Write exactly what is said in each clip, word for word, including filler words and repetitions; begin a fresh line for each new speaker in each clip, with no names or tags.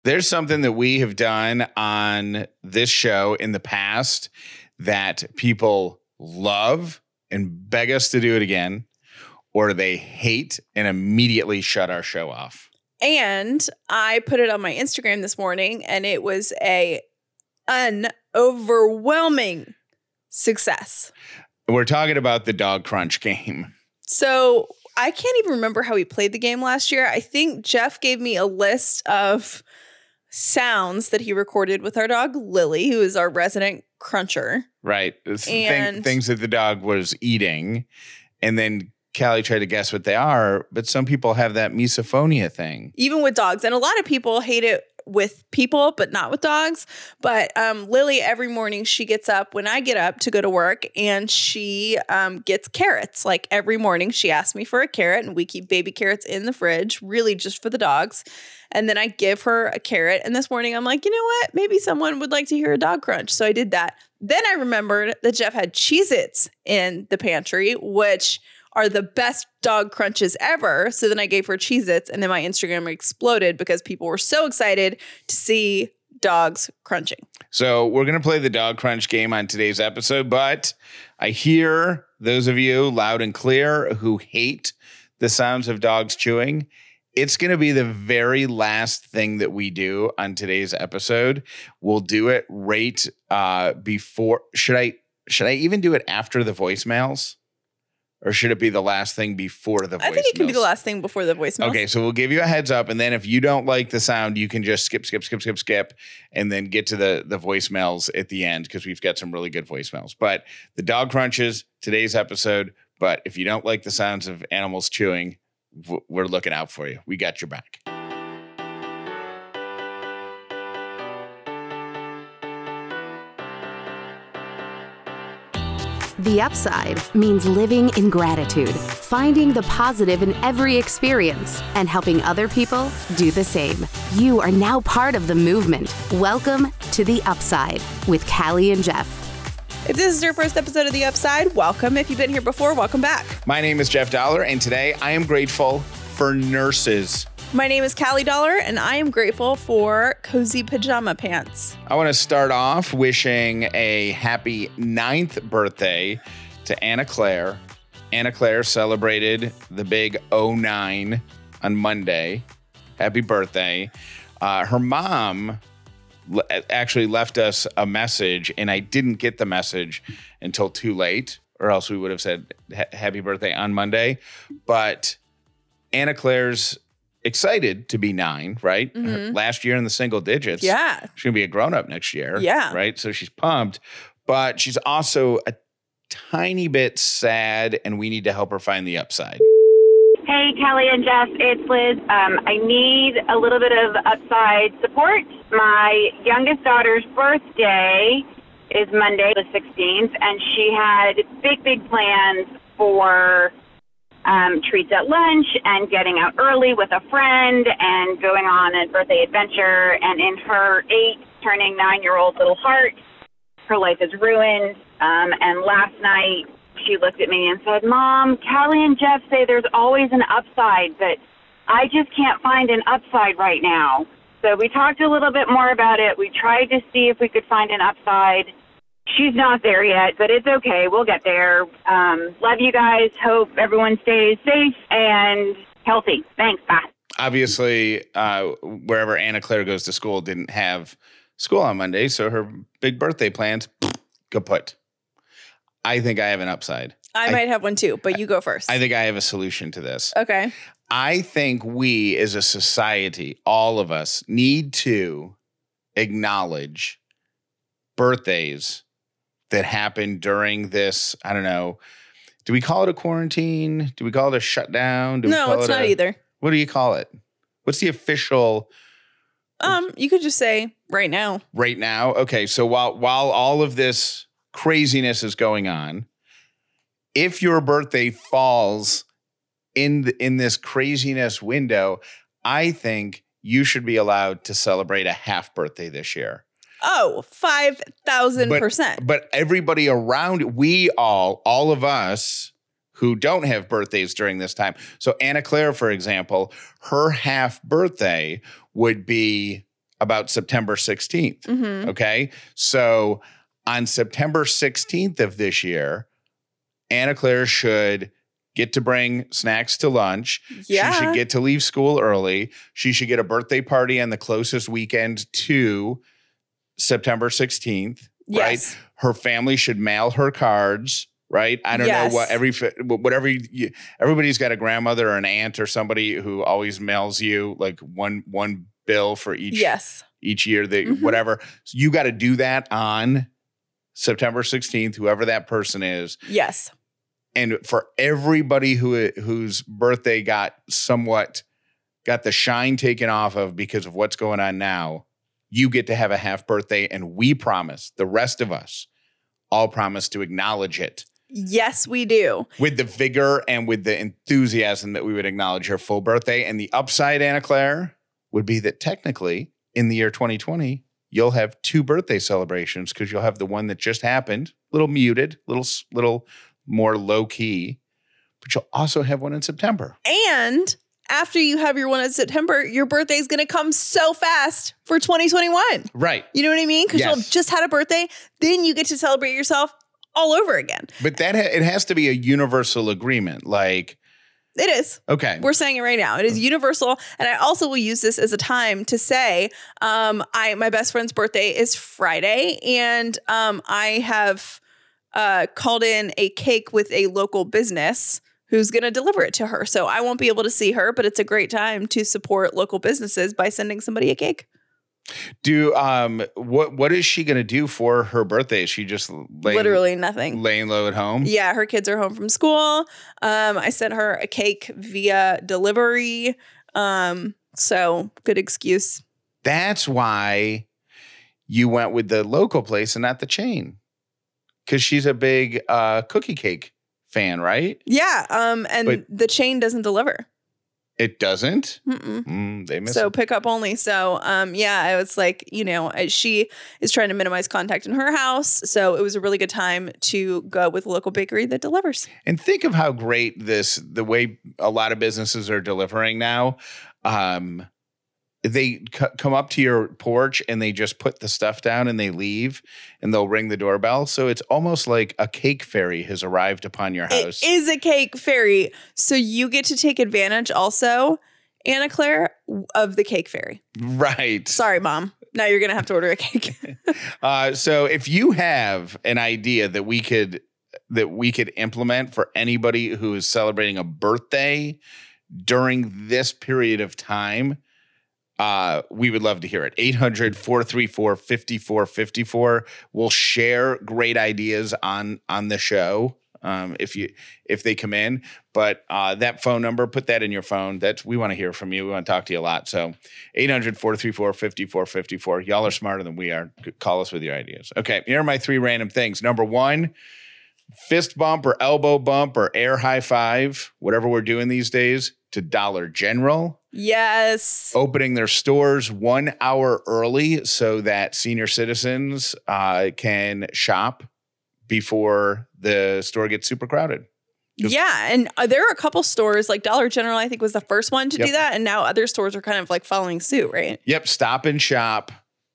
There's something that we have done on this show in the past that people love and beg us to do it again, or they hate and immediately shut our show off.
And I put it on my Instagram this morning, and it was a an overwhelming success.
We're talking about the Dog Crunch game.
So I can't even remember how we played the game last year. I think Jeff gave me a list of sounds that he recorded with our dog, Lily, who is our resident cruncher.
Right. And Th- things that the dog was eating. And then Callie tried to guess what they are. But some people have that misophonia thing.
Even with dogs. And a lot of people hate it with people, but not with dogs. But um, Lily, every morning she gets up when I get up to go to work, and she um, gets carrots. Like every morning she asks me for a carrot, and we keep baby carrots in the fridge, really just for the dogs. And then I give her a carrot. And this morning I'm like, you know what? Maybe someone would like to hear a dog crunch. So I did that. Then I remembered that Jeff had Cheez-Its in the pantry, which are the best dog crunches ever. So then I gave her Cheez-Its, and then my Instagram exploded because people were so excited to see dogs crunching.
So we're going to play the dog crunch game on today's episode, but I hear those of you loud and clear who hate the sounds of dogs chewing. It's going to be the very last thing that we do on today's episode. We'll do it right uh, before. Should I, should I even do it after the voicemails? Or should it be the last thing before the voicemails?
I think it can be the last thing before the voicemails.
Okay, so we'll give you a heads up, and then if you don't like the sound, you can just skip, skip, skip, skip, skip, and then get to the, the voicemails at the end, because we've got some really good voicemails. But the dog crunches, today's episode. But if you don't like the sounds of animals chewing, w- we're looking out for you. We got your back.
The Upside means living in gratitude, finding the positive in every experience, and helping other people do the same. You are now part of the movement. Welcome to The Upside with Callie and Jeff.
If this is your first episode of The Upside, welcome. If you've been here before, welcome back.
My name is Jeff Dollar, and today I am grateful for nurses.
My name is Callie Dollar, and I am grateful for cozy pajama pants.
I want to start off wishing a happy ninth birthday to Anna Claire. Anna Claire celebrated the big oh nine on Monday. Happy birthday. Uh, her mom le- actually left us a message, and I didn't get the message until too late, or else we would have said ha- happy birthday on Monday. But Anna Claire's excited to be nine, right?
Mm-hmm.
Last year in the single digits.
Yeah.
She's going to be a grown-up next year.
Yeah.
Right? So she's pumped. But she's also a tiny bit sad, and we need to help her find the upside.
Hey, Callie and Jeff, it's Liz. Um, I need a little bit of upside support. My youngest daughter's birthday is Monday the sixteenth, and she had big, big plans for Um, treats at lunch and getting out early with a friend and going on a birthday adventure. And in her eight, turning nine-year-old little heart, her life is ruined. Um, and last night, she looked at me and said, Mom, Callie and Jeff say there's always an upside, but I just can't find an upside right now. So we talked a little bit more about it. We tried to see if we could find an upside. She's not there yet, but it's okay. We'll get there. Um, love you guys. Hope everyone stays safe and healthy. Thanks. Bye.
Obviously, uh, wherever Anna Claire goes to school didn't have school on Monday, so her big birthday plans, kaput. I think I have an upside.
I, I might have one too, but you go first.
I think I have a solution to this.
Okay.
I think we as a society, all of us, need to acknowledge birthdays that happened during this, I don't know, do we call it a quarantine? Do we call it a shutdown? Do we
no,
call
it's
it
not
a,
either.
What do you call it? What's the official?
Um, you could just say right now.
Right now? Okay, so while while all of this craziness is going on, if your birthday falls in the, in this craziness window, I think you should be allowed to celebrate a half birthday this year.
Oh, five thousand percent.
But everybody around, we all, all of us who don't have birthdays during this time. So Anna Claire, for example, her half birthday would be about September sixteenth.
Mhm.
Okay. So on September sixteenth of this year, Anna Claire should get to bring snacks to lunch.
Yeah.
She should get to leave school early. She should get a birthday party on the closest weekend to September sixteenth.
Yes.
Right. Her family should mail her cards. Right. I don't
Yes.
know what every, whatever you, everybody's got a grandmother or an aunt or somebody who always mails you like one, one bill for each,
Yes.
each year that
Mhm.
whatever. So you got to do that on September sixteenth, whoever that person is.
Yes.
And for everybody who whose birthday got somewhat got the shine taken off of because of what's going on now, you get to have a half birthday, and we promise, the rest of us all promise to acknowledge it
Yes, we do.
with the vigor and with the enthusiasm that we would acknowledge her full birthday. And the upside, Anna Claire, would be that technically in the year twenty twenty, you'll have two birthday celebrations because you'll have the one that just happened, little muted, little little more low key, but you'll also have one in September.
And after you have your one in September, your birthday is going to come so fast for twenty twenty-one.
Right.
You know what I mean? Because
Yes.
you'll just had a birthday, then you get to celebrate yourself all over again.
But that ha- it has to be a universal agreement. Like,
It is.
okay.
We're saying it right now. It is universal. And I also will use this as a time to say, um, I my best friend's birthday is Friday, and um, I have uh, called in a cake with a local business who's going to deliver it to her. So I won't be able to see her, but it's a great time to support local businesses by sending somebody a cake.
Do um what what is she gonna do for her birthday? Is she just laying,
Literally nothing.
laying low at home?
Yeah, her kids are home from school. Um, I sent her a cake via delivery. Um, so good excuse.
That's why you went with the local place and not the chain. Because she's a big uh, cookie cake fan, right?
Yeah. Um, and
But-
the chain doesn't deliver.
It doesn't.
Mm-mm.
Mm, they miss
So
it.
pick up only. So, um, yeah, I was like, you know, uh, she is trying to minimize contact in her house. So it was a really good time to go with a local bakery that delivers.
And think of how great this, the way a lot of businesses are delivering now. Um, they c- come up to your porch and they just put the stuff down and they leave and they'll ring the doorbell. So it's almost like a cake fairy has arrived upon your house.
It is a cake fairy. So you get to take advantage also, Anna Claire, of the cake fairy.
Right.
Sorry, Mom. Now you're going to have to order a cake.
Uh, so if you have an idea that we could that we could implement for anybody who is celebrating a birthday during this period of time, uh, we would love to hear it. eight hundred, four three four, five four five four. We'll share great ideas on on the show. Um, if you if they come in, but uh, that phone number, put that in your phone. That's we want to hear from you. We want to talk to you a lot. So eight hundred, four three four, five four five four. Y'all are smarter than we are. Call us with your ideas. Okay, here are my three random things. Number one, fist bump or elbow bump or air high five, whatever we're doing these days, to Dollar General.
Yes.
Opening their stores one hour early so that senior citizens uh, can shop before the store gets super crowded. Just-
Yeah. And uh, there are a couple stores like Dollar General, I think was the first one to
Yep.
do that. And now other stores are kind of like following suit, right?
Yep. Stop and Shop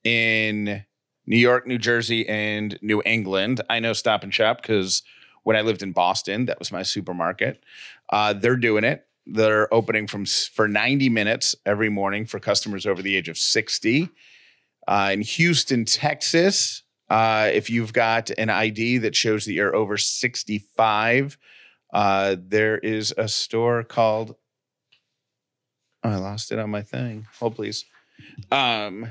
in New York, New Jersey, and New England. I know Stop and Shop because when I lived in Boston, that was my supermarket. Uh, they're doing it. They're opening from s- for ninety minutes every morning for customers over the age of sixty. Uh, in Houston, Texas, uh, if you've got an I D that shows that you're over sixty-five, uh, there is a store called, oh, I lost it on my thing. Hold, please. Um,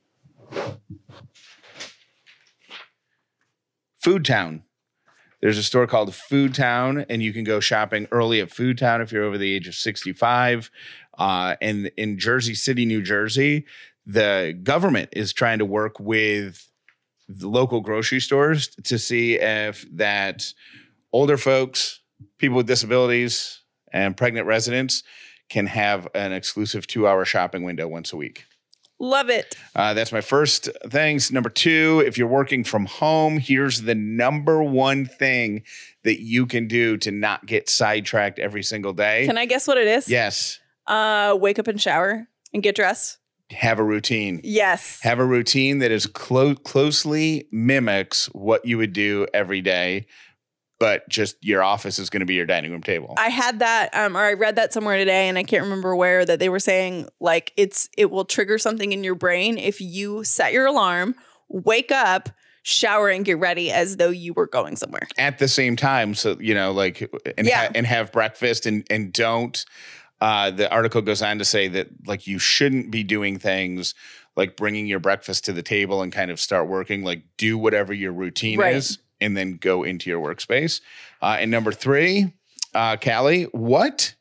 Food Town. There's a store called Food Town, and you can go shopping early at Food Town if you're over the age of sixty-five. Uh, and in Jersey City, New Jersey, the government is trying to work with the local grocery stores to see if that older folks, people with disabilities, and pregnant residents can have an exclusive two-hour shopping window once a week.
Love it.
Uh, that's my first things. Number two, if you're working from home, here's the number one thing that you can do to not get sidetracked every single day.
Can I guess what it is?
Yes.
Uh, wake up and shower and get dressed.
have a routine.
Yes.
Have a routine that is clo- closely mimics what you would do every day, but just your office is going to be your dining room table.
I had that, um, or I read that somewhere today, and I can't remember where, that they were saying like it's it will trigger something in your brain if you set your alarm, wake up, shower, and get ready as though you were going somewhere
at the same time. So, you know, like, and,
Yeah.
ha- and have breakfast and, and don't, uh, the article goes on to say that like you shouldn't be doing things like bringing your breakfast to the table and kind of start working, like do whatever your routine
Right.
is and then go into your workspace. Uh, and number three, uh, Callie, what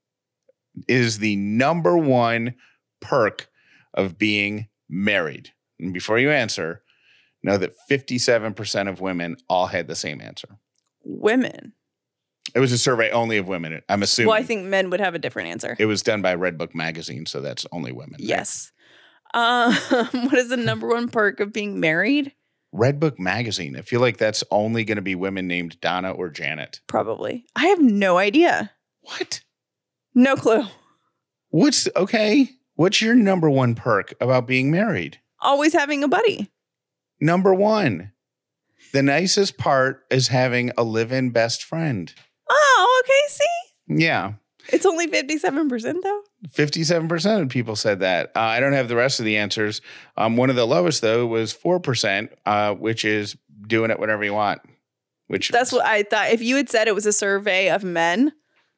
is the number one perk of being married? And before you answer, know that fifty-seven percent of women all had the same answer.
women.
It was a survey only of women. I'm assuming.
Well, I think men would have a different answer.
It was done by Redbook Magazine, so that's only women. right?
Yes. Um, what is the number one perk of being married?
Redbook Magazine. I feel like that's only going to be women named Donna or Janet.
Probably. I have no idea.
What?
No clue.
What's okay? What's your number one perk about being married?
Always having a buddy.
Number one, the nicest part is having a live-in best friend.
Oh, okay. See?
Yeah.
It's only fifty-seven percent though.
fifty-seven percent of people said that. Uh, I don't have the rest of the answers. Um, one of the lowest, though, was four percent, uh, which is doing it whenever you want. Which
That's what I thought. If you had said it was a survey of men,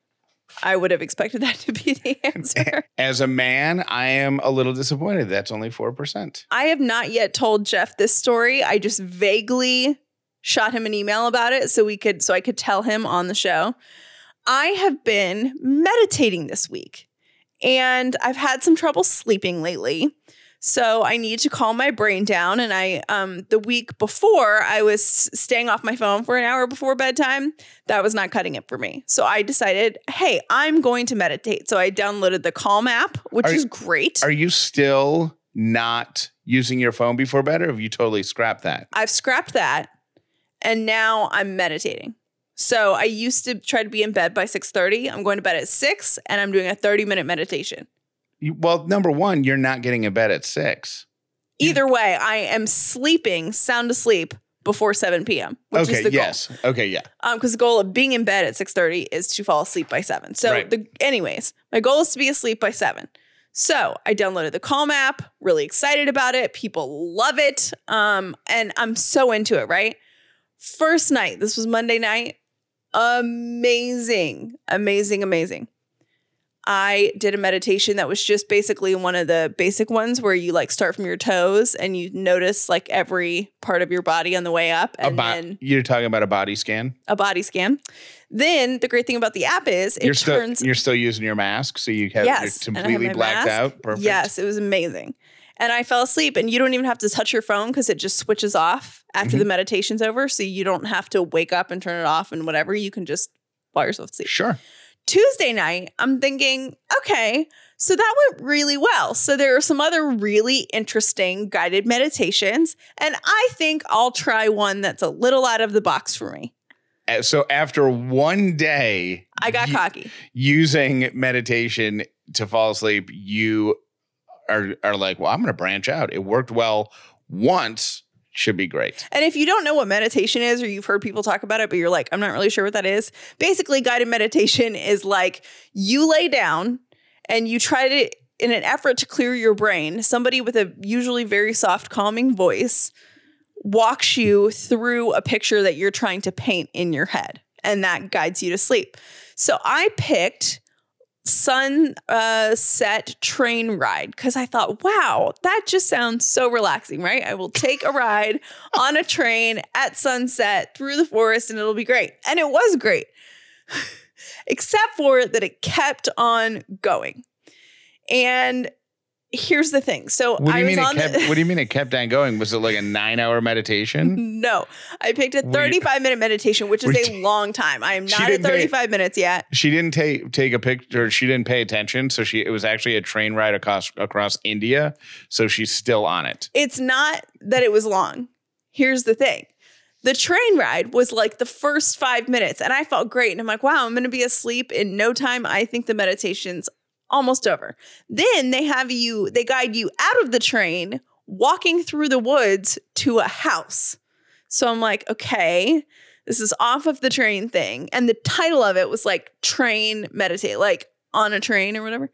I would have expected that to be the answer.
As a man, I am a little disappointed. That's only four percent.
I have not yet told Jeff this story. I just vaguely shot him an email about it so we could so I could tell him on the show. I have been meditating this week and I've had some trouble sleeping lately. So I need to calm my brain down. And I, um, the week before, I was staying off my phone for an hour before bedtime. That was not cutting it for me. So I decided, hey, I'm going to meditate. So I downloaded the Calm app, which
Are-
is great.
Are you still not using your phone before bed, or have you totally scrapped that?
I've scrapped that. And now I'm meditating. So I used to try to be in bed by six thirty. I'm going to bed at six and I'm doing a thirty minute meditation.
You, well, number one, you're not getting in bed at six.
Either way, I am sleeping sound asleep before seven p.m. which
Okay,
is the
yes. Okay, yeah.
goal. Um, because the goal of being in bed at six thirty is to fall asleep by seven. So
Right.
the anyways, my goal is to be asleep by seven. So I downloaded the Calm app, really excited about it. People love it. Um, and I'm so into it, right? First night, this was Monday night. Amazing, amazing, amazing. I did a meditation that was just basically one of the basic ones where you like start from your toes and you notice like every part of your body on the way up,
A
and
bo-
then
you're talking about a body scan.
a body scan. Then the great thing about the app is it
you're still
turns.
you're still using your mask, so you have
Yes,
you're
and I have
completely
my
blacked
mask.
out. Perfect.
Yes, it was amazing. And I fell asleep, and you don't even have to touch your phone because it just switches off after
Mhm.
the meditation's over. So you don't have to wake up and turn it off and whatever. You can just fall yourself asleep.
Sure.
Tuesday night, I'm thinking, okay, so that went really well. So there are some other really interesting guided meditations, and I think I'll try one that's a little out of the box for me.
Uh, So after one day,
I got
you-
cocky.
using meditation to fall asleep, you are are like, well, I'm going to branch out. It worked well once. Should be great.
And if you don't know what meditation is, or you've heard people talk about it, but you're like, I'm not really sure what that is. Basically, guided meditation is like you lay down and you try to, in an effort to clear your brain, somebody with a usually very soft, calming voice walks you through a picture that you're trying to paint in your head. And that guides you to sleep. So I picked sunset uh, train ride because I thought, wow, that just sounds so relaxing, right? I will take a ride on a train at sunset through the forest and it'll be great. And it was great, except for that it kept on going. And here's the thing. So
What do
I
you
was
mean? It
on
kept,
the-
what do you mean it kept on going? Was it like a nine-hour meditation?
No, I picked a
Were you-
thirty-five minute meditation, which is
Were
a
you-
long time. I am
She
not at
didn't pay-
thirty-five minutes yet.
She didn't take take a picture. She didn't pay attention. So she it was actually a train ride across across India. So she's still on it.
It's not that it was long. Here's the thing. The train ride was like the first five minutes and I felt great. And I'm like, wow, I'm going to be asleep in no time. I think the meditation's almost over. Then they have you, they guide you out of the train, walking through the woods to a house. So I'm like, okay, this is off of the train thing. And the title of it was like train meditate, like on a train or whatever.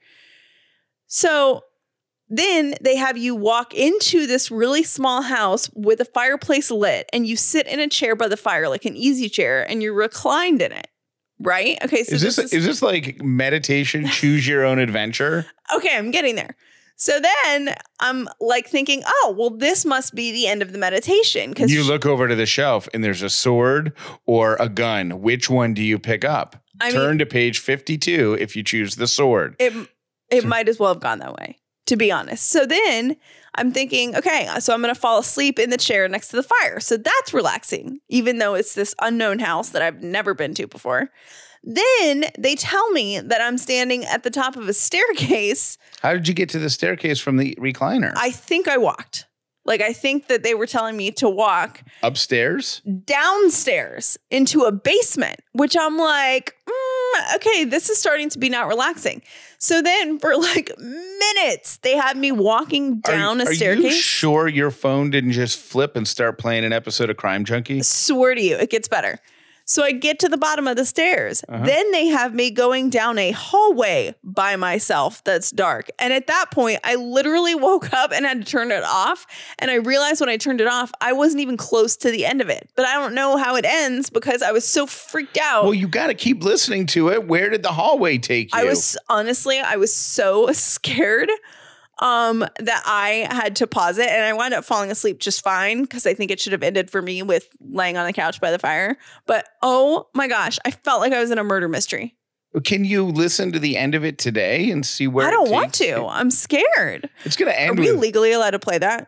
So then they have you walk into this really small house with a fireplace lit, and you sit in a chair by the fire, like an easy chair, and you're reclined in it. Right? Okay. So
is this, this is, is this like meditation, choose your own adventure?
Okay, I'm getting there. So then I'm like thinking, oh, well, this must be the end of the meditation. Because
you look over to the shelf and there's a sword or a gun. Which one do you pick up? I Turn mean, to page fifty-two if you choose the sword.
It it might as well have gone that way, to be honest. So then I'm thinking, okay, so I'm going to fall asleep in the chair next to the fire. So that's relaxing, even though it's this unknown house that I've never been to before. Then they tell me that I'm standing at the top of a staircase.
How did you get to the staircase from the recliner?
I think I walked. Like, I think that they were telling me to walk
upstairs,
downstairs into a basement, which I'm like, mm, okay, this is starting to be not relaxing. So then for like minutes, they had me walking down
are,
a staircase.
Are you sure your phone didn't just flip and start playing an episode of Crime Junkie?
Swear to you, it gets better. So I get to the bottom of the stairs. Uh-huh. Then they have me going down a hallway by myself that's dark. And at that point, I literally woke up and had to turn it off. And I realized when I turned it off, I wasn't even close to the end of it. But I don't know how it ends because I was so freaked out.
Well, you got to keep listening to it. Where did the hallway take you?
I was, honestly, I was so scared um, that I had to pause it, and I wound up falling asleep just fine because I think it should have ended for me with laying on the couch by the fire. But oh my gosh, I felt like I was in a murder mystery.
Can you listen to the end of it today and see where?
I don't
it
want to.
you?
I'm scared.
It's going to end.
Are we
with
legally allowed to play that?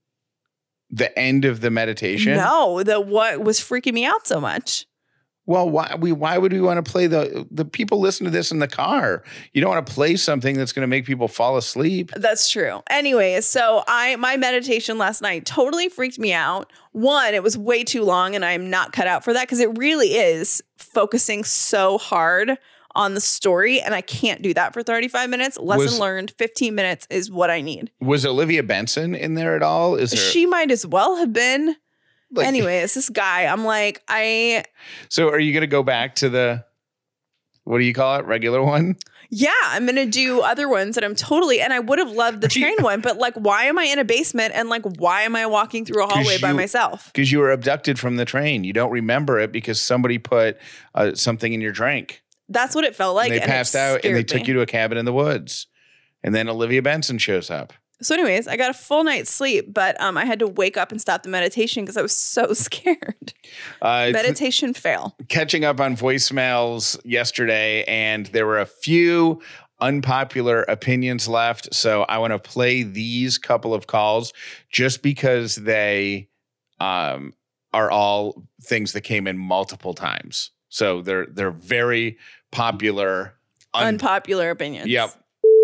The end of the meditation?
No, the what was freaking me out so much.
Well, why we why would we want to play the the people listen to this in the car? You don't want to play something that's going to make people fall asleep.
That's true. Anyways, so I my meditation last night totally freaked me out. One, it was way too long, and I'm not cut out for that because it really is focusing so hard on the story, and I can't do that for thirty-five minutes. Lesson was, learned, fifteen minutes is what I need.
Was Olivia Benson in there at all? Is there...
She might as well have been. Like, anyways, this guy, I'm like, I.
So are you going to go back to the, what do you call it? Regular one?
Yeah, I'm going to do other ones that I'm totally, and I would have loved the train one, but like, why am I in a basement? And like, why am I walking through a hallway you, by myself?
Because you were abducted from the train. You don't remember it because somebody put uh, something in your drink.
That's what it felt like.
And they
and
passed out and they
me.
took you to a cabin in the woods. And then Olivia Benson shows up.
So anyways, I got a full night's sleep, but um, I had to wake up and stop the meditation because I was so scared. Uh, meditation fail.
Catching up on voicemails yesterday, and there were a few unpopular opinions left. So I want to play these couple of calls just because they um, are all things that came in multiple times. So they're they're very popular.
Un- Unpopular opinions.
Yep.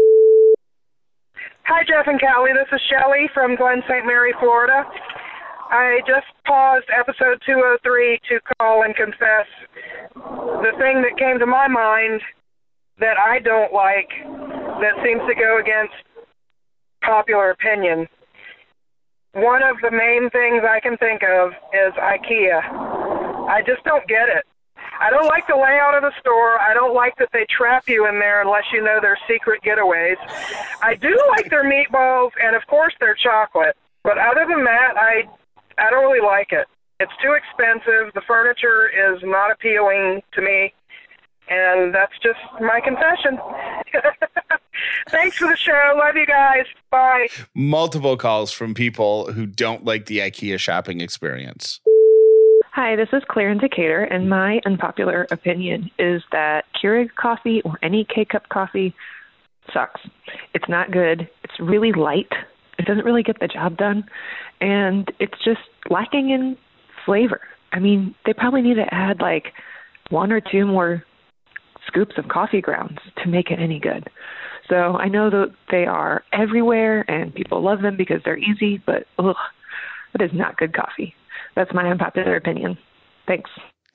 Hi, Jeff and Callie. This is Shelley from Glen Saint Mary, Florida. I just paused episode two oh three to call and confess the thing that came to my mind that I don't like that seems to go against popular opinion. One of the main things I can think of is IKEA. I just don't get it. I don't like the layout of the store. I don't like that they trap you in there unless you know their secret getaways. I do like their meatballs and, of course, their chocolate. But other than that, I I don't really like it. It's too expensive. The furniture is not appealing to me. And that's just my confession. Thanks for the show. Love you guys. Bye.
Multiple calls from people who don't like the IKEA shopping experience.
Hi, this is Claire in Decatur, and my unpopular opinion is that Keurig coffee or any K-Cup coffee sucks. It's not good. It's really light. It doesn't really get the job done, and it's just lacking in flavor. I mean, they probably need to add like one or two more scoops of coffee grounds to make it any good. So I know that they are everywhere, and people love them because they're easy, but ugh, that is not good coffee. That's my unpopular opinion. Thanks.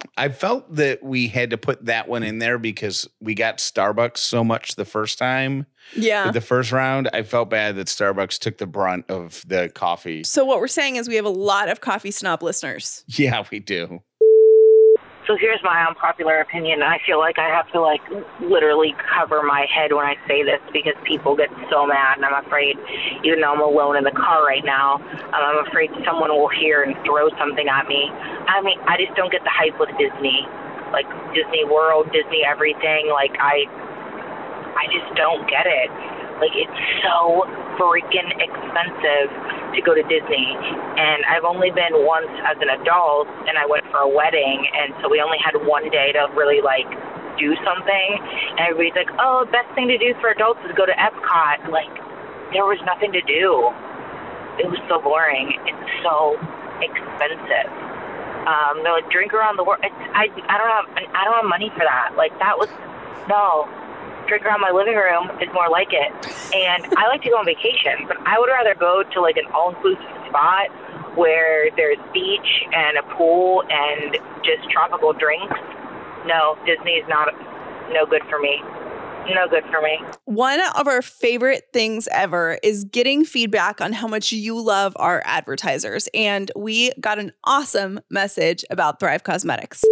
I felt that we had to put that one in there because we got Starbucks so much the first time.
Yeah.
The first round, I felt bad that Starbucks took the brunt of the coffee.
So what we're saying is we have a lot of coffee snob listeners.
Yeah, we do.
So here's my unpopular opinion. I feel like I have to, like, literally cover my head when I say this because people get so mad, and I'm afraid, even though I'm alone in the car right now, I'm afraid someone will hear and throw something at me. I mean, I just don't get the hype with Disney. Like, Disney World, Disney everything. Like, I, I just don't get it. Like, it's so freaking expensive to go to Disney. And I've only been once as an adult, and I went for a wedding, and so we only had one day to really, like, do something. And everybody's like, oh, the best thing to do for adults is go to Epcot. Like, there was nothing to do. It was so boring. It's so expensive. Um, they're like, drink around the world. It's, I, I don't have, I don't have money for that. Like, that was, no. Drink around my living room is more like it. And I like to go on vacation, but I would rather go to like an all-inclusive spot where there's beach and a pool and just tropical drinks. No, Disney is not no good for me. No good for me.
One of our favorite things ever is getting feedback on how much you love our advertisers. And we got an awesome message about Thrive Causemetics.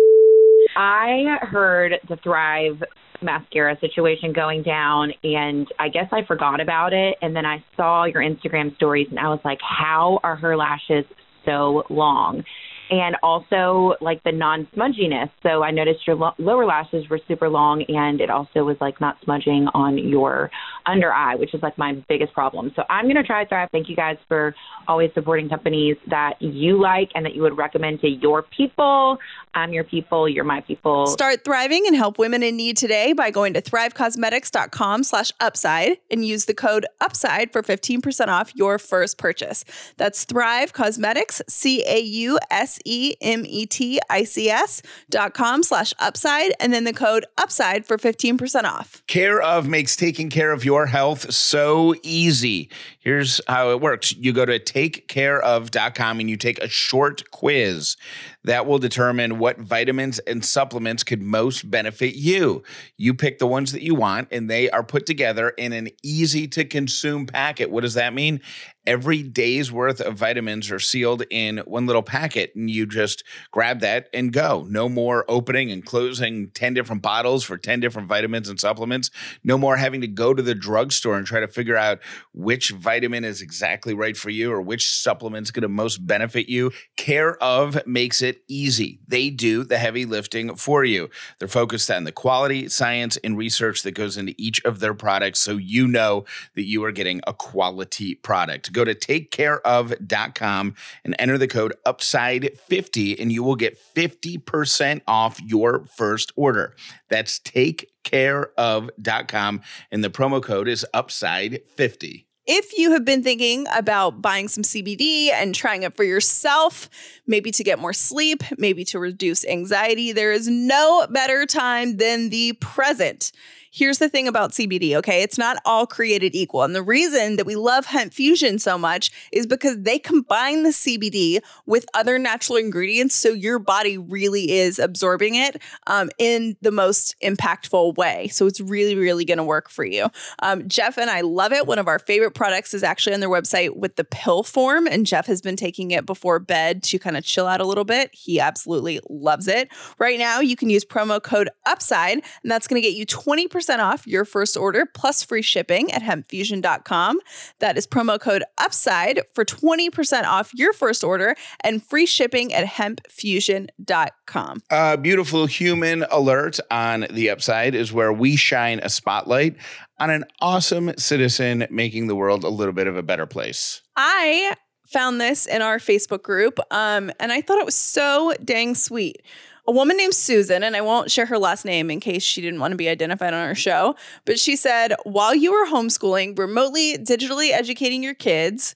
I heard the Thrive mascara situation going down, and I guess I forgot about it. And then I saw your Instagram stories, and I was like, how are her lashes so long? And also like the non-smudginess. So I noticed your lo- lower lashes were super long, and it also was like not smudging on your under eye, which is like my biggest problem. So I'm going to try Thrive. Thank you guys for always supporting companies that you like and that you would recommend to your people. I'm your people. You're my people.
Start thriving and help women in need today by going to thrivecosmetics.com slash upside and use the code upside for fifteen percent off your first purchase. That's Thrive Causemetics, C A U S E M E T I C S dot com slash upside, and then the code upside for fifteen percent off.
Care of makes taking care of your health so easy. Here's how it works. You go to take care of dot com and you take a short quiz that will determine what vitamins and supplements could most benefit you. You pick the ones that you want, and they are put together in an easy to consume packet. What does that mean? Every day's worth of vitamins are sealed in one little packet, and you just grab that and go. No more opening and closing ten different bottles for ten different vitamins and supplements. No more having to go to the drugstore and try to figure out which vitamin is exactly right for you or which supplement's going to most benefit you. Care of makes it easy. They do the heavy lifting for you. They're focused on the quality, science, and research that goes into each of their products, so you know that you are getting a quality product. Go to take care of dot com and enter the code upside fifty, and you will get fifty percent off your first order. That's take care of dot com, and the promo code is upside fifty.
If you have been thinking about buying some C B D and trying it for yourself, maybe to get more sleep, maybe to reduce anxiety, there is no better time than the present. Here's the thing about C B D, okay? It's not all created equal. And the reason that we love Hemp Fusion so much is because they combine the C B D with other natural ingredients, so your body really is absorbing it um, in the most impactful way. So it's really, really going to work for you. Um, Jeff and I love it. One of our favorite products is actually on their website with the pill form, and Jeff has been taking it before bed to kind of chill out a little bit. He absolutely loves it. Right now, you can use promo code UPSIDE, and that's going to get you twenty percent off your first order plus free shipping at hemp fusion dot com. That is promo code UPSIDE for twenty percent off your first order and free shipping at hemp fusion dot com.
A beautiful human alert on the Upside is where we shine a spotlight on an awesome citizen making the world a little bit of a better place.
I found this in our Facebook group, um, and I thought it was so dang sweet. A woman named Susan, and I won't share her last name in case she didn't want to be identified on our show, but she said, while you were homeschooling, remotely digitally educating your kids,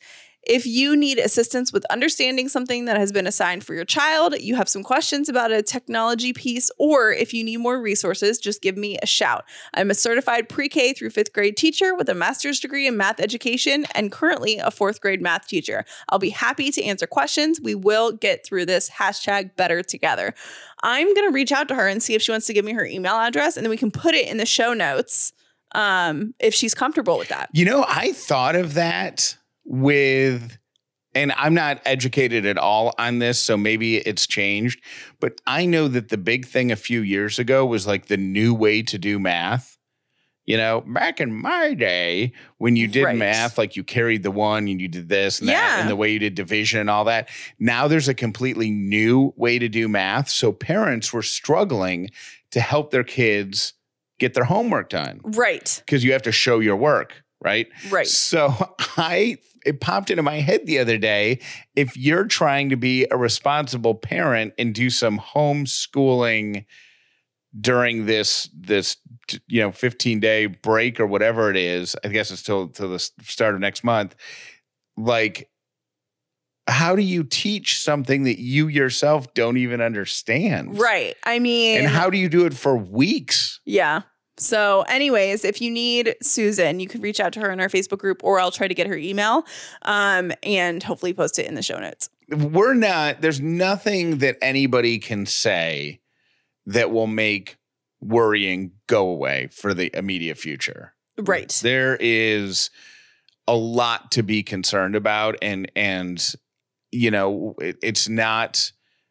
If you need assistance with understanding something that has been assigned for your child, you have some questions about a technology piece, or if you need more resources, just give me a shout. I'm a certified pre-K through fifth grade teacher with a master's degree in math education and currently a fourth grade math teacher. I'll be happy to answer questions. We will get through this. Hashtag better together. I'm going to reach out to her and see if she wants to give me her email address, and then we can put it in the show notes um, if she's comfortable with that.
You know, I thought of that with, and I'm not educated at all on this, so maybe it's changed, but I know that the big thing a few years ago was like the new way to do math. You know, back in my day, when you did
Right.
math, like you carried the one and you did this and that,
Yeah.
and the way you did division and all that. Now there's a completely new way to do math. So parents were struggling to help their kids get their homework done
Right.
because you have to show your work, right?
Right.
So I, it popped into my head the other day. If you're trying to be a responsible parent and do some homeschooling during this, this, you know, fifteen day break or whatever it is, I guess it's till, till the start of next month. Like, how do you teach something that you yourself don't even understand?
Right. I mean,
And how do you do it for weeks?
yeah. So anyways, if you need Susan, you can reach out to her in our Facebook group, or I'll try to get her email um, and hopefully post it in the show notes.
We're not, there's nothing that anybody can say that will make worrying go away for the immediate future.
Right.
There is a lot to be concerned about, and and you know, it, it's not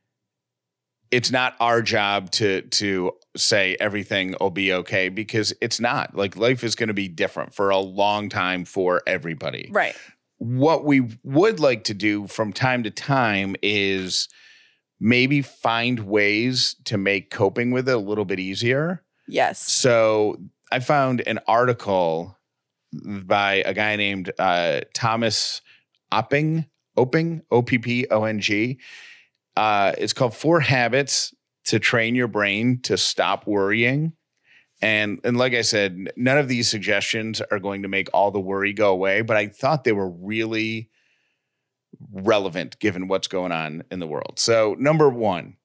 it's not our job to to say everything will be okay, because it's not. Like, life is going to be different for a long time for everybody.
Right.
What we would like to do from time to time is maybe find ways to make coping with it a little bit easier.
Yes.
So I found an article by a guy named uh, Thomas Opping, Opping, O P P O N G. Uh, it's called Four Habits to Train Your Brain to Stop Worrying. And, and like I said, none of these suggestions are going to make all the worry go away, but I thought they were really relevant given what's going on in the world. So number one,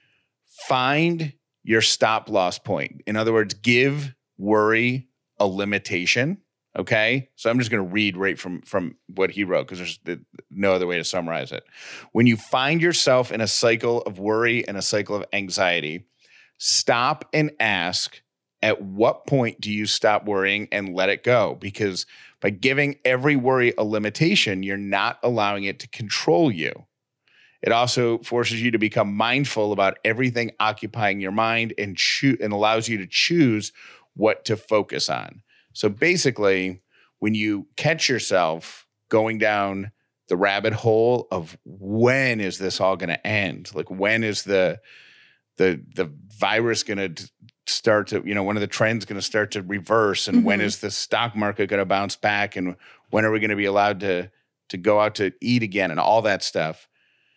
find your stop loss point. In other words, give worry a limitation. Okay. So I'm just going to read right from, from what he wrote, because there's no other way to summarize it. When you find yourself in a cycle of worry and a cycle of anxiety, stop and ask, at what point do you stop worrying and let it go? Because by giving every worry a limitation, you're not allowing it to control you. It also forces you to become mindful about everything occupying your mind and choo- and allows you to choose what to focus on. So basically, when you catch yourself going down the rabbit hole of when is this all going to end? Like, when is the the the virus going to start to, you know, when are the trends going to start to reverse? And mm-hmm. when is the stock market going to bounce back? And when are we going to be allowed to to go out to eat again and all that stuff?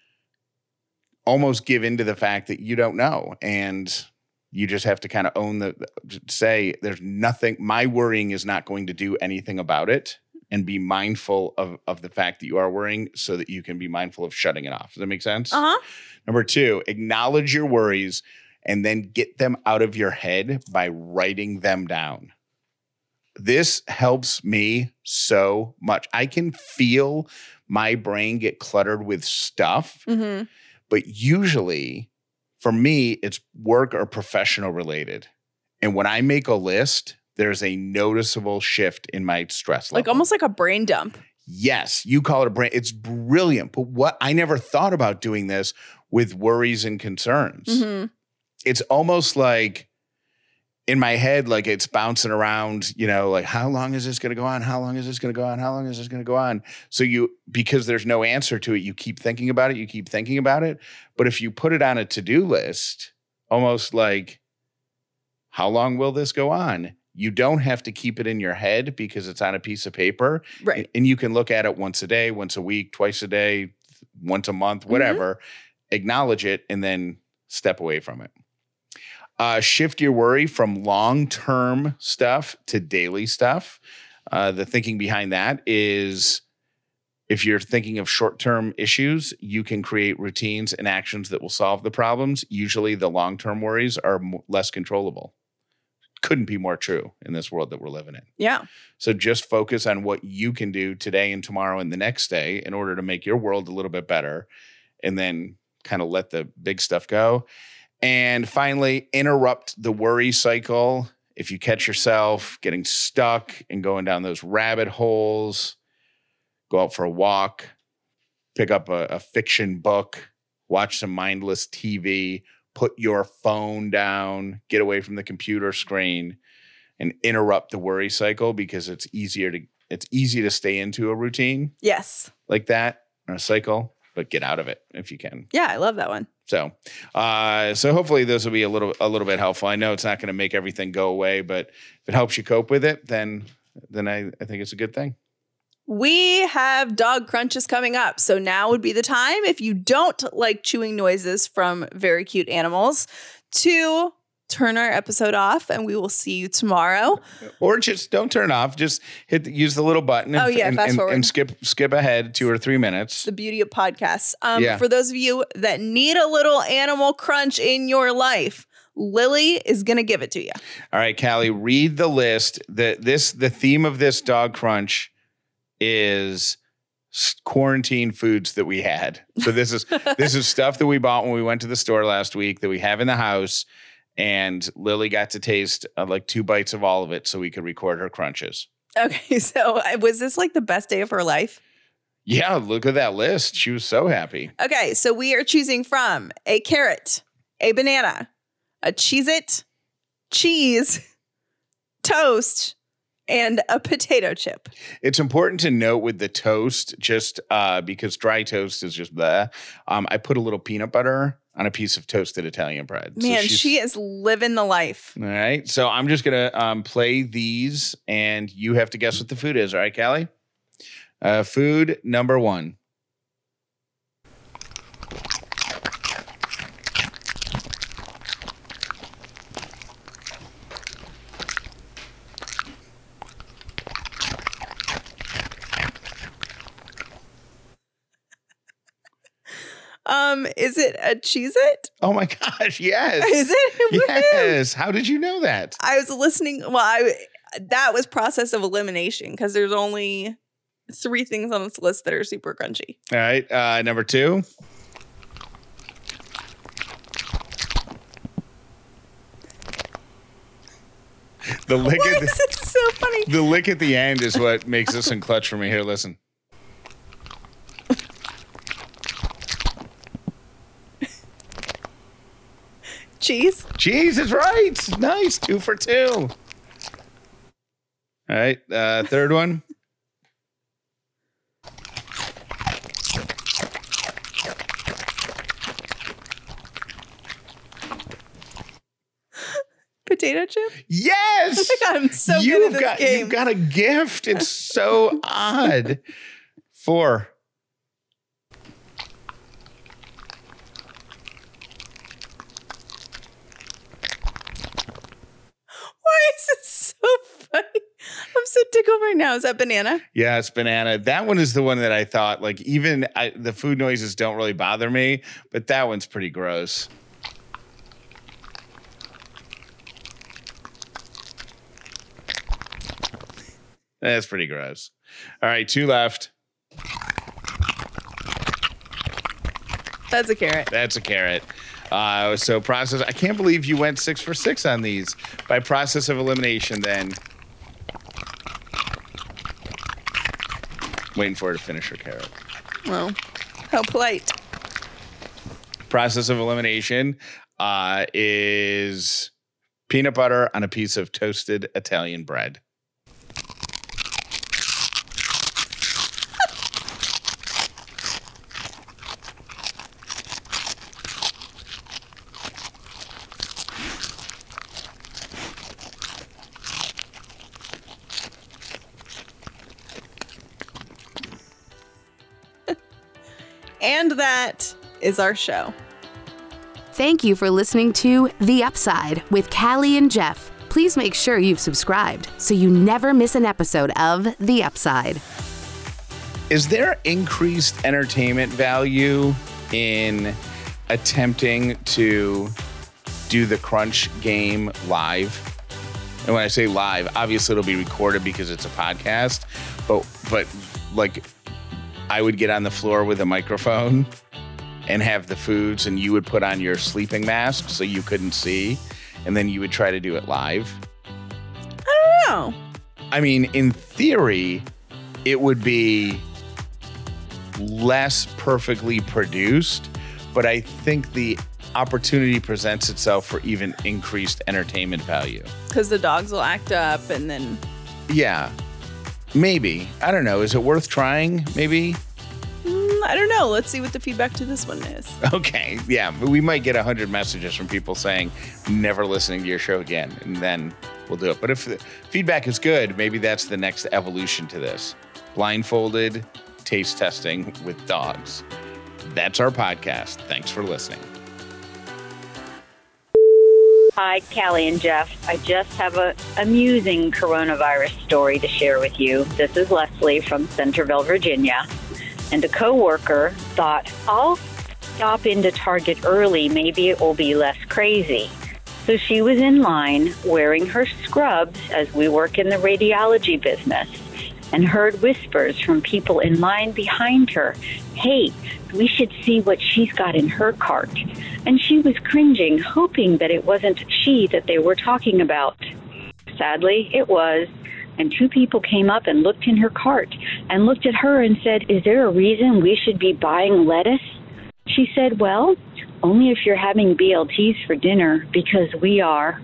Almost give into the fact that you don't know. And you just have to kind of own the, say, there's nothing, my worrying is not going to do anything about it, and be mindful of, of the fact that you are worrying so that you can be mindful of shutting it off. Does that make sense?
Uh-huh.
Number two, acknowledge your worries and then get them out of your head by writing them down. This helps me so much. I can feel my brain get cluttered with stuff,
mm-hmm.
but usually for me, it's work or professional related. And when I make a list, there's a noticeable shift in my stress level.
Like almost like a brain dump.
Yes, you call it a brain. It's brilliant. But what I never thought about doing this with worries and concerns.
Mm-hmm.
It's almost like in my head, like it's bouncing around, you know, like, how long is this going to go on? How long is this going to go on? How long is this going to go on? So you, because there's no answer to it, you keep thinking about it. You keep thinking about it. But if you put it on a to-do list, almost like, how long will this go on? You don't have to keep it in your head because it's on a piece of paper.
Right.
And you can look at it once a day, once a week, twice a day, once a month, whatever. Mm-hmm. Acknowledge it and then step away from it. Uh, shift your worry from long-term stuff to daily stuff. Uh, the thinking behind that is If you're thinking of short-term issues, you can create routines and actions that will solve the problems. Usually the long-term worries are m- less controllable. Couldn't be more true in this world that we're living in.
Yeah.
So just focus on what you can do today and tomorrow and the next day in order to make your world a little bit better, and then kind of let the big stuff go. And finally, interrupt the worry cycle. If you catch yourself getting stuck and going down those rabbit holes, go out for a walk, pick up a, a fiction book, watch some mindless T V, put your phone down, get away from the computer screen, and interrupt the worry cycle, because it's easier to it's easy to stay into a routine
Yes.
like that or a cycle, but get out of it if you can.
Yeah, I love that one.
So, uh, so hopefully this will be a little a little bit helpful. I know it's not going to make everything go away, but if it helps you cope with it, then then I, I think it's a good thing.
We have dog crunches coming up. So now would be the time, if you don't like chewing noises from very cute animals, to turn our episode off, and we will see you tomorrow.
Or just don't turn off. Just hit the, use the little button and,
Oh, yeah,
and,
fast
and,
forward.
and skip skip ahead two or three minutes.
The beauty of podcasts. Um,
Yeah.
For those of you that need a little animal crunch in your life, Lily is going to give it to you.
All right, Callie, read the list. The this the theme of this dog crunch is s- quarantine foods that we had. So this is this is stuff that we bought when we went to the store last week that we have in the house, and Lily got to taste uh, like two bites of all of it so we could record her crunches.
Okay, so uh, was this like the best day of her life?
Yeah, look at that list. She was so happy.
Okay, so we are choosing from a carrot, a banana, a Cheez-It, cheese, toast, and a potato chip.
It's important to note with the toast, just uh, because dry toast is just bleh. Um, I put a little peanut butter on a piece of toasted Italian bread. So
Man,
she's-
she is living the life.
All right. So I'm just going to um, play these, and you have to guess what the food is. All right, Callie? Uh, food number one.
Um, is it a Cheez-It?
Oh, my gosh. Yes.
Is it? Woohoo!
Yes. How did you know that?
I was listening. Well, I that was process of elimination, because there's only three things on this list that are super crunchy.
All right. Uh, number two. The lick
Why
at
is
the,
it so funny?
the lick at the end is what makes this in clutch for me. Here, listen.
Cheese?
Cheese is right. Nice. Two for two. All right. Uh, third one.
Potato chip?
Yes.
Oh my God, I'm so
you've
good at this
got,
game.
You've got a gift. It's so odd. Four.
Why is this so funny? I'm so tickled right now. Is that banana?
Yeah, it's banana. That one is the one that I thought, like, even I, the food noises don't really bother me, but that one's pretty gross. That's pretty gross. All right, two left.
That's a carrot.
That's a carrot. Uh, so process. I can't believe you went six for six on these. By process of elimination, then. Waiting for her to finish her carrot.
Well, how polite.
Process of elimination uh, is peanut butter on a piece of toasted Italian bread.
And that is our show.
Thank you for listening to The Upside with Callie and Jeff. Please make sure you've subscribed so you never miss an episode of The Upside.
Is there increased entertainment value in attempting to do the Crunch game live? And when I say live, obviously it'll be recorded because it's a podcast, but but like I would get on the floor with a microphone and have the foods, and you would put on your sleeping mask so you couldn't see, and then you would try to do it live.
I don't know.
I mean, in theory, it would be less perfectly produced, but I think the opportunity presents itself for even increased entertainment value.
Because the dogs will act up and then...
Yeah, maybe. I don't know. Is it worth trying? Maybe?
Mm, I don't know. Let's see what the feedback to this one is.
Okay, yeah. We might get one hundred messages from people saying, never listening to your show again, and then we'll do it. But if the feedback is good, maybe that's the next evolution to this. Blindfolded taste testing with dogs. That's our podcast. Thanks for listening.
Hi, Callie and Jeff. I just have a amusing coronavirus story to share with you. This is Leslie from Centerville, Virginia. And a coworker thought, I'll stop into Target early. Maybe it will be less crazy. So she was in line wearing her scrubs as we work in the radiology business, and heard whispers from people in line behind her. Hey, we should see what she's got in her cart. And she was cringing, hoping that it wasn't she that they were talking about. Sadly, it was. And two people came up and looked in her cart and looked at her and said, is there a reason we should be buying lettuce? She said, well, only if you're having B L Ts for dinner, because we are.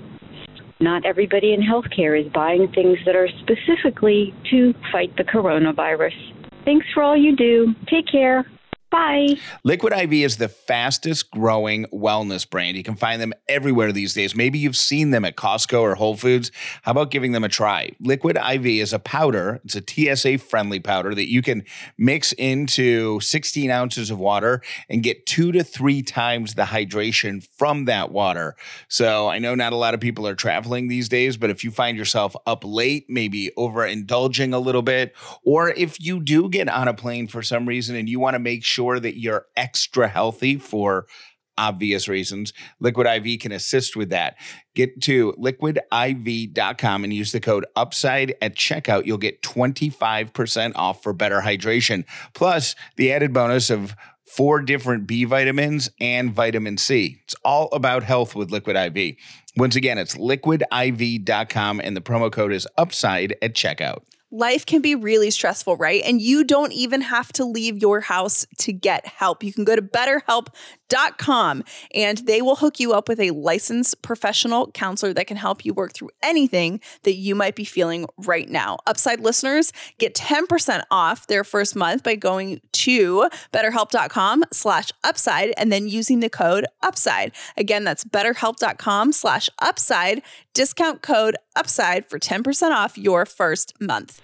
Not everybody in healthcare is buying things that are specifically to fight the coronavirus. Thanks for all you do. Take care. Bye.
Liquid I V is the fastest growing wellness brand. You can find them everywhere these days. Maybe you've seen them at Costco or Whole Foods. How about giving them a try? Liquid I V is a powder. It's a T S A-friendly powder that you can mix into sixteen ounces of water and get two to three times the hydration from that water. So I know not a lot of people are traveling these days, but if you find yourself up late, maybe overindulging a little bit, or if you do get on a plane for some reason and you want to make sure that you're extra healthy for obvious reasons, Liquid I V can assist with that. Get to liquid I V dot com and use the code UPSIDE at checkout. You'll get twenty-five percent off for better hydration. Plus, the added bonus of four different B vitamins and vitamin C. It's all about health with Liquid I V. Once again, it's liquid I V dot com and the promo code is UPSIDE at checkout.
Life can be really stressful, right? And you don't even have to leave your house to get help. You can go to better help dot com and they will hook you up with a licensed professional counselor that can help you work through anything that you might be feeling right now. Upside listeners get ten percent off their first month by going to better help dot com slash upside and then using the code UPSIDE. Again, that's better help dot com slash upside, discount code UPSIDE for ten percent off your first month.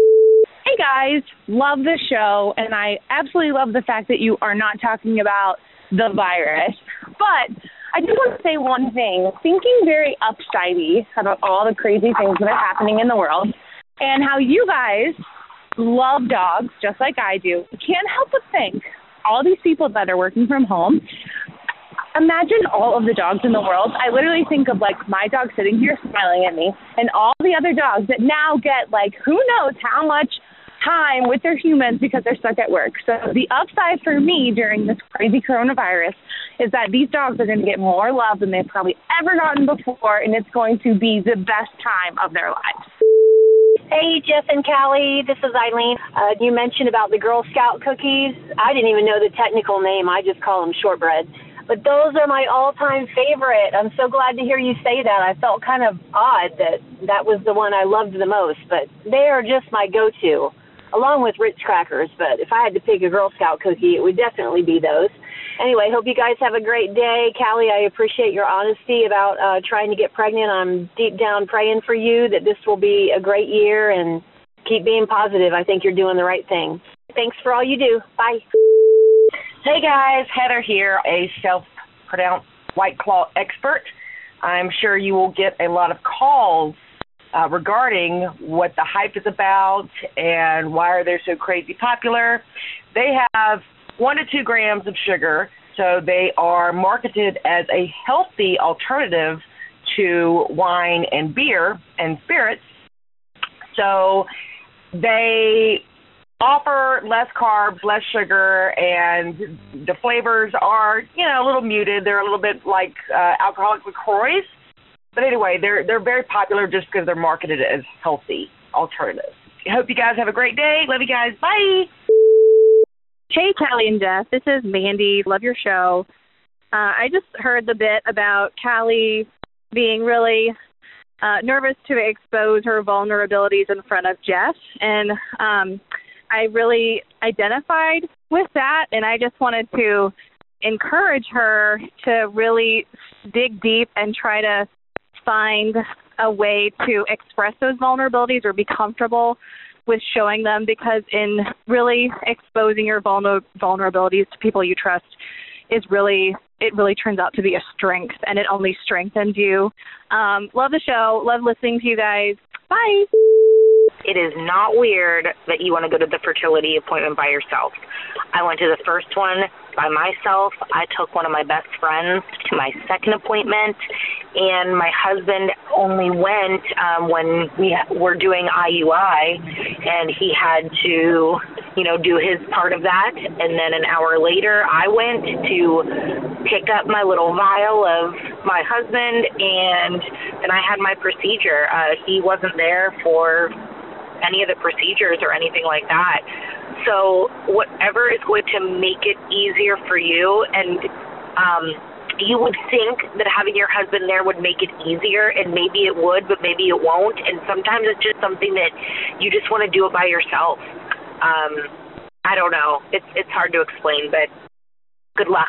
Hey guys, love the show, and I absolutely love the fact that you are not talking about the virus. But I just want to say one thing. Thinking very upsidey about all the crazy things that are happening in the world and how you guys love dogs just like I do, can't help but think all these people that are working from home, imagine all of the dogs in the world. I literally think of like my dog sitting here smiling at me and all the other dogs that now get like who knows how much time with their humans because they're stuck at work. So the upside for me during this crazy coronavirus is that these dogs are going to get more love than they've probably ever gotten before, and it's going to be the best time of their lives.
Hey, Jeff and Callie, this is Eileen. Uh, you mentioned about the Girl Scout cookies. I didn't even know the technical name. I just call them shortbread. But those are my all-time favorite. I'm so glad to hear you say that. I felt kind of odd that that was the one I loved the most, but they are just my go-to, along with Ritz crackers. But if I had to pick a Girl Scout cookie, it would definitely be those. Anyway, hope you guys have a great day. Callie, I appreciate your honesty about uh, trying to get pregnant. I'm deep down praying for you that this will be a great year, and keep being positive. I think you're doing the right thing. Thanks for all you do. Bye.
Hey guys, Heather here, a self-pronounced White Claw expert. I'm sure you will get a lot of calls uh, regarding what the hype is about and why are they so crazy popular. They have one to two grams of sugar, so they are marketed as a healthy alternative to wine and beer and spirits. So they offer less carbs, less sugar, and the flavors are, you know, a little muted. They're a little bit like uh, alcoholic LaCroix. But anyway, they're they're very popular just because they're marketed as healthy alternatives. I hope you guys have a great day. Love you guys. Bye.
Hey, Callie and Jeff. This is Mandy. Love your show. Uh, I just heard the bit about Callie being really uh, nervous to expose her vulnerabilities in front of Jeff. And um, I really identified with that. And I just wanted to encourage her to really dig deep and try to find a way to express those vulnerabilities or be comfortable with showing them, because in really exposing your vulner- vulnerabilities to people you trust is really, it really turns out to be a strength, and it only strengthens you. Um, love the show. Love listening to you guys. Bye.
It is not weird that you want to go to the fertility appointment by yourself. I went to the first one by myself. I took one of my best friends to my second appointment, and my husband only went um, when we were doing I U I, and he had to, you know, do his part of that. And then an hour later, I went to pick up my little vial of my husband, and then I had my procedure. Uh, he wasn't there for any of the procedures or anything like that. So whatever is going to make it easier for you, and um, you would think that having your husband there would make it easier, and maybe it would, but maybe it won't. And sometimes it's just something that you just want to do it by yourself. Um, I don't know. It's it's hard to explain, but good luck.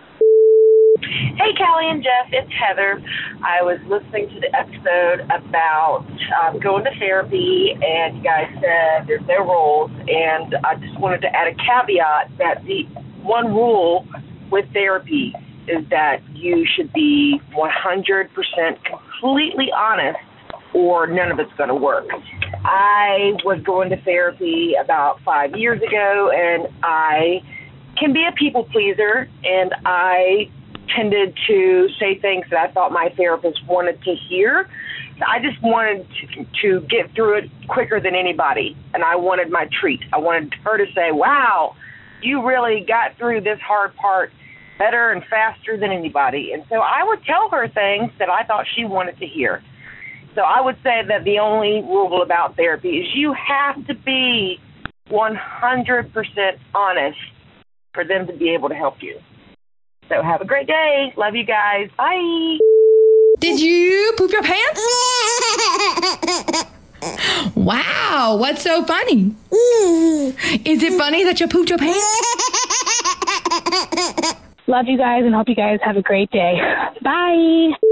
Hey, Callie and Jeff, it's Heather. I was listening to the episode about um, going to therapy, and you guys said there's no rules, and I just wanted to add a caveat that the one rule with therapy is that you should be one hundred percent completely honest, or none of it's going to work. I was going to therapy about five years ago, and I can be a people pleaser, and I tended to say things that I thought my therapist wanted to hear. I just wanted to, to get through it quicker than anybody, and I wanted my treat. I wanted her to say, wow, you really got through this hard part better and faster than anybody. And so I would tell her things that I thought she wanted to hear. So I would say that the only rule about therapy is you have to be one hundred percent honest for them to be able to help you. So have a great day. Love you guys. Bye.
Did you poop your pants? Wow, what's so funny? Is it funny that you pooped your pants?
Love you guys and hope you guys have a great day. Bye.